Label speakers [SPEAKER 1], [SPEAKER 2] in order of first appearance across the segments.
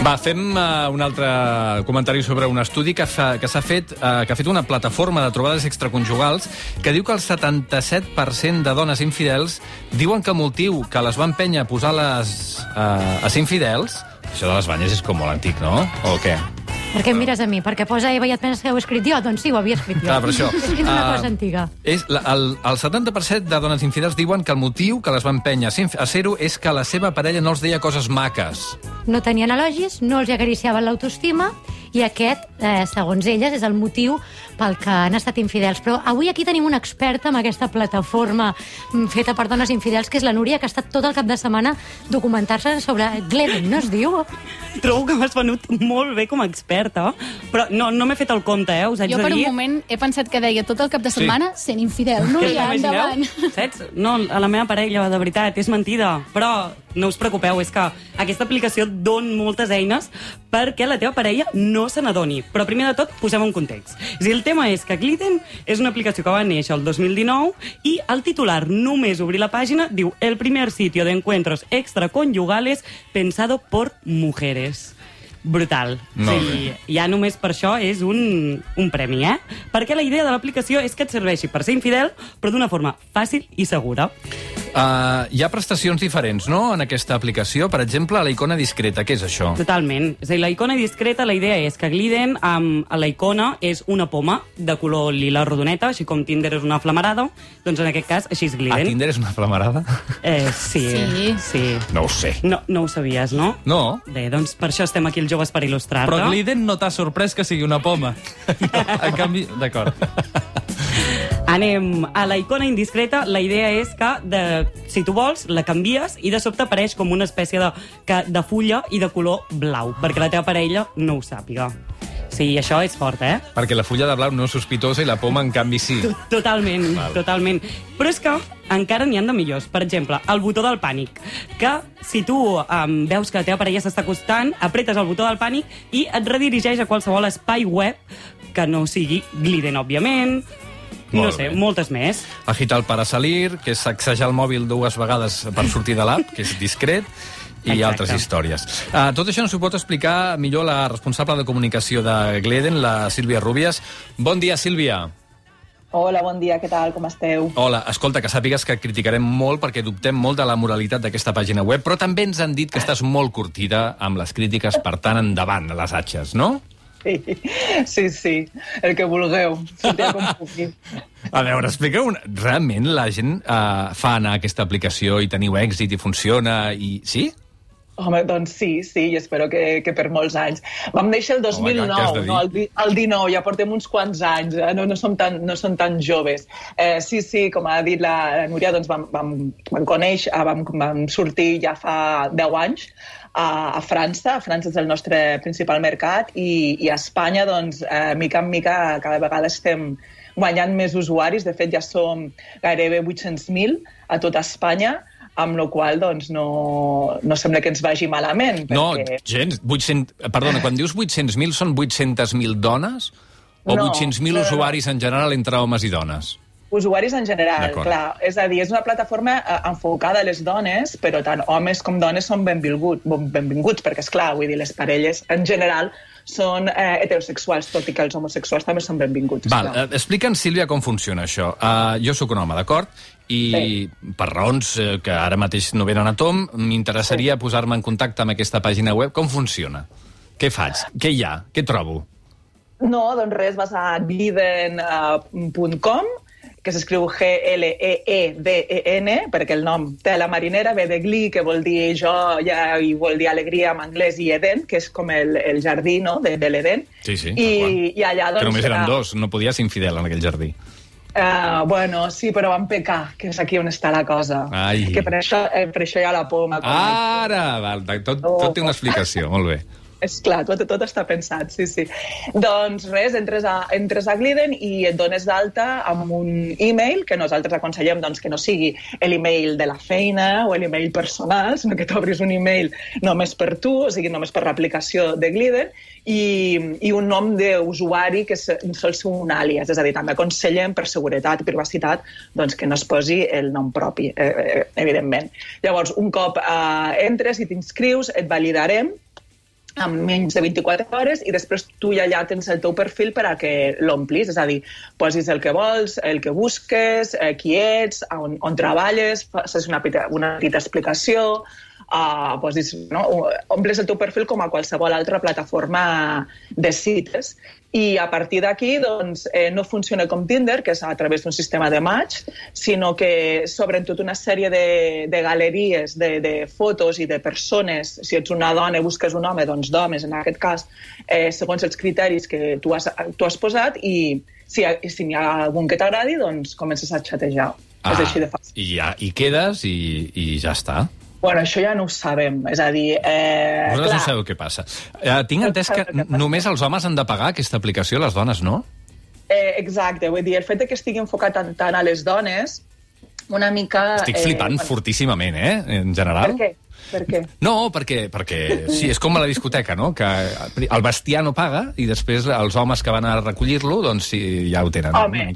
[SPEAKER 1] Va, fem un altre comentari sobre un estudi que ha fet una plataforma de trobades extraconjugals que diu que el 77% de dones infidels diuen que el motiu que les va empènyer a posar a ser infidels... Això de les banyes és com molt antic, no? O què?
[SPEAKER 2] Per què em mires a mi? Perquè posa Eva i et penses que ho he escrit jo? Doncs sí, ho havia escrit jo.
[SPEAKER 1] Clar, per això.
[SPEAKER 2] És una cosa antiga.
[SPEAKER 1] El 70% de dones infidels diuen que el motiu que les va empènyer a ser-ho és que la seva parella no els deia coses maques.
[SPEAKER 2] No tenien elogis, no els acariciaven l'autoestima, i aquest, segons elles, és el motiu pel que han estat infidels. Però avui aquí tenim una experta en aquesta plataforma feta per dones infidels, que és la Núria, que ha estat tot el cap de setmana documentar-se sobre Gleden, no es diu?
[SPEAKER 3] Trobo que m'has venut molt bé com a experta, però no m'he fet el compte, us haig de dir.
[SPEAKER 4] Jo per un moment he pensat que deia tot el cap de setmana sent infidel. Núria, endavant.
[SPEAKER 3] Saps? No, a la meva parella, de veritat, és mentida. Però no us preocupeu, és que aquesta aplicació don moltes eines perquè la teva parella no se n'adoni. Però primer de tot, posem un context. El tema és que Gliden és una aplicació que va néixer el 2019 i el titular, només obrir la pàgina, diu el primer sitio de encuentros extraconyugales pensado por mujeres. Brutal. Sí, ja només per això és un premi, eh? Perquè la idea de l'aplicació és que et serveixi per ser infidel, però d'una forma fàcil i segura.
[SPEAKER 1] Hi ha prestacions diferents, no?, en aquesta aplicació. Per exemple, la icona discreta. Què és això?
[SPEAKER 3] Totalment. És a dir, la icona discreta, la idea és que Gliden, la icona, és una poma de color lila rodoneta, així com Tinder és una flamarada, doncs en aquest cas, així és Gliden.
[SPEAKER 1] Tinder és una flamarada?
[SPEAKER 3] Sí.
[SPEAKER 1] No ho sé.
[SPEAKER 3] No ho sabies, no?
[SPEAKER 1] No.
[SPEAKER 3] Bé, doncs per això estem aquí els joves per il·lustrar-te.
[SPEAKER 5] Però Gliden no t'ha sorprès que sigui una poma. En canvi, d'acord.
[SPEAKER 3] Anem a la icona indiscreta. La idea és que, si tu vols, la canvies i de sobte apareix com una espècie de fulla i de color blau, perquè la teva parella no ho sàpiga. Sí, això és fort, eh?
[SPEAKER 1] Perquè la fulla de blau no és sospitosa i la poma, en canvi, sí.
[SPEAKER 3] Totalment. Però és que encara n'hi ha de millors. Per exemple, el botó del pànic. Que si tu veus que la teva parella s'està acostant, apretes el botó del pànic i et redirigeix a qualsevol espai web que no sigui Gliden, òbviament. No sé, moltes més.
[SPEAKER 1] Agitar el para salir, que és sacsejar el mòbil 2 vegades per sortir de l'app, que és discret, i altres històries. Tot això ens ho pot explicar millor la responsable de comunicació de Gleden, la Sílvia Rúbies. Bon dia, Sílvia.
[SPEAKER 6] Hola, bon dia, què tal, com esteu?
[SPEAKER 1] Hola, escolta, que sàpigues que criticarem molt perquè dubtem molt de la moralitat d'aquesta pàgina web, però també ens han dit que estàs molt curtida amb les crítiques, per tant, endavant, a les atxes, no?
[SPEAKER 6] Sí, el que vulgueu. Com pugui.
[SPEAKER 1] A veure, expliqueu, realment la gent fa anar aquesta aplicació i teniu èxit i funciona i... Sí?
[SPEAKER 6] Home, doncs sí, i espero que per molts anys. Vam néixer el 2009, no, el 19, ja portem uns quants anys, no som tan joves. Sí, com ha dit la Núria, doncs vam conèixer, vam sortir ja fa 10 anys a França. França és el nostre principal mercat i a Espanya, doncs, mica en mica, cada vegada estem guanyant més usuaris. De fet, ja som gairebé 800.000 a tota Espanya, amb la qual cosa doncs, no sembla que ens vagi malament.
[SPEAKER 1] No, gens. Perdona, quan dius 800.000, són 800.000 dones? O 800.000 usuaris en general entre homes i dones?
[SPEAKER 6] Usuaris en general, clar. És a dir, és una plataforma enfocada a les dones, però tant homes com dones són benvinguts, perquè, esclar, vull dir, les parelles en general són heterosexuals, tot i que els homosexuals també són benvinguts.
[SPEAKER 1] Explica'ns, Sílvia, com funciona això. Jo sóc un home, d'acord? I per raons que ara mateix no venen a tom, m'interessaria posar-me en contacte amb aquesta pàgina web. Com funciona? Què faig? Què hi ha? Què trobo?
[SPEAKER 6] No, doncs res, vas a gliden.com, que s'escriu Gleden, perquè el nom té la marinera, ve de gli, que vol dir joia i vol dir alegria en anglès, i Eden, que és com el jardí, no?, de l'Eden.
[SPEAKER 1] Sí,
[SPEAKER 6] I allà, doncs...
[SPEAKER 1] Que només eren dos, no podia ser infidel en aquell jardí.
[SPEAKER 6] Bueno, sí, però van pecar, que és aquí on està la cosa. Que per això hi ha la poma.
[SPEAKER 1] Ara, tot té una explicació, molt bé.
[SPEAKER 6] És clar, tot està pensat, sí. Doncs res, entres a Gliden i et dones d'alta amb un e-mail, que nosaltres aconsellem doncs, que no sigui l'e-mail de la feina o l'e-mail personal, sinó que t'obris un e-mail només per tu, o sigui, només per l'aplicació de Gliden, i un nom d'usuari que sol ser un àlies, és a dir, també aconsellem per seguretat i privacitat doncs, que no es posi el nom propi, evidentment. Llavors, un cop entres i t'inscrius, et validarem en menys de 24 hores i després tu ja allà tens el teu perfil per a que l'omplis, és a dir, posis el que vols, el que busques, qui ets, on treballes, fas una petita explicació, posis, no? Omples el teu perfil com a qualsevol altra plataforma de cites i a partir d'aquí doncs, no funciona com Tinder, que és a través d'un sistema de match, sinó que s'obren tota una sèrie de galeries de fotos i de persones. Si ets una dona i busques un home, doncs d'homes, en aquest cas, segons els criteris que tu has posat, i si n'hi ha algun que t'agradi, doncs comences a xatejar. És així de fàcil.
[SPEAKER 1] I quedes i ja està.
[SPEAKER 6] Bueno, això ja no ho sabem, és a dir...
[SPEAKER 1] Vosaltres no sabeu què passa. Tinc entès que només els homes han de pagar aquesta aplicació, les dones no?
[SPEAKER 6] Exacte, vull dir, el fet que estigui enfocat tant a les dones, una mica...
[SPEAKER 1] Estic flipant fortíssimament, en general.
[SPEAKER 6] Per què? Per què?
[SPEAKER 1] No, perquè sí, és com a la discoteca, no? Que el bestiar no paga i després els homes que van a recollir-lo, doncs sí, ja ho tenen.
[SPEAKER 6] Home,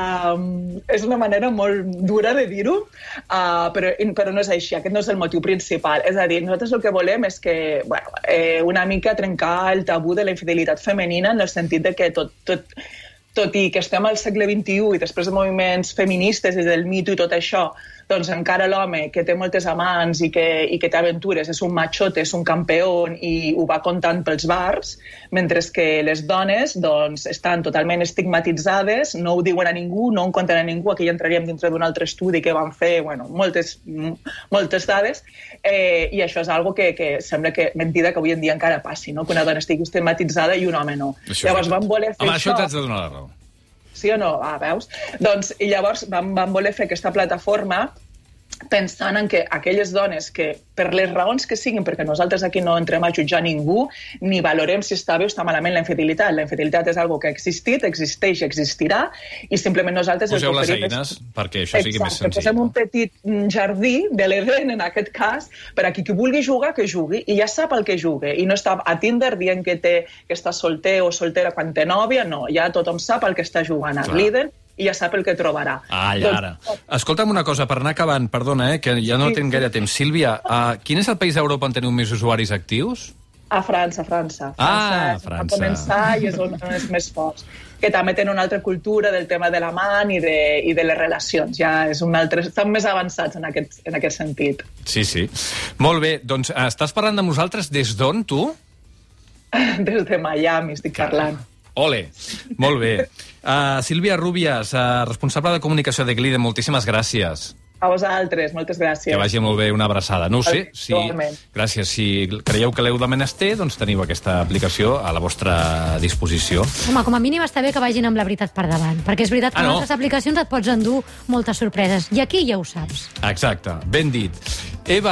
[SPEAKER 6] és una manera molt dura de dir-ho, però no és així, aquest no és el motiu principal. És a dir, nosaltres el que volem és que, bueno, una mica trencar el tabú de la infidelitat femenina en el sentit de que tot i que estem al segle XXI i després de moviments feministes i del Me Too i tot això, doncs encara l'home que té moltes amants i que té aventures és un machote, és un campió i ho va contant pels bars, mentre que les dones doncs, estan totalment estigmatitzades, no ho diuen a ningú, no ho conten a ningú. Aquí ja entraríem dintre d'un altre estudi que van fer, bueno, moltes dades, i això és algo que sembla que mentida que avui en dia encara passi, no? Que una dona estigui estigmatitzada i un home no. Llavors van voler fer
[SPEAKER 1] això t'haig de donar la raó.
[SPEAKER 6] Sí o no? Veus? Doncs, i llavors van voler fer aquesta plataforma pensant en que aquelles dones que, per les raons que siguin, perquè nosaltres aquí no entrem a jutjar ningú, ni valorem si està bé o està malament la infidelitat. La infidelitat és algo que ha existit, existeix i existirà, i simplement nosaltres...
[SPEAKER 1] Poseu les eines perquè això sigui més senzill.
[SPEAKER 6] Posem un petit jardí de l'Eden, en aquest cas, per a qui vulgui jugar, que jugui, i ja sap el que jugui. I no està a Tinder dient que està solter o soltera quan té nòvia, no. Ja tothom sap el que està jugant a l'Eden, i ja sap el que trobarà.
[SPEAKER 1] Ara. Escolta'm una cosa, per anar acabant, perdona, que ja no tinc gaire temps. Sílvia, quin és el país d'Europa on teniu més usuaris actius?
[SPEAKER 6] A França.
[SPEAKER 1] França.
[SPEAKER 6] Va començar i és on és més forts. Que també tenen una altra cultura del tema de l'amant i de les relacions. Ja és un altre... Estan més avançats en aquest sentit.
[SPEAKER 1] Sí. Molt bé, doncs estàs parlant de nosaltres des d'on, tu?
[SPEAKER 6] Des de Miami estic parlant.
[SPEAKER 1] Ole, molt bé. Sílvia Rúbies, responsable de comunicació de Gliden, moltíssimes gràcies.
[SPEAKER 6] A vosaltres, moltes gràcies.
[SPEAKER 1] Que vagi molt bé, una abraçada. No ho sé, gràcies. Si creieu que l'heu de menester, doncs teniu aquesta aplicació a la vostra disposició.
[SPEAKER 2] Home, com a mínim està bé que vagin amb la veritat per davant, perquè és veritat que en altres aplicacions et pots endur moltes sorpreses, i aquí ja ho saps.
[SPEAKER 1] Exacte, ben dit. Eva,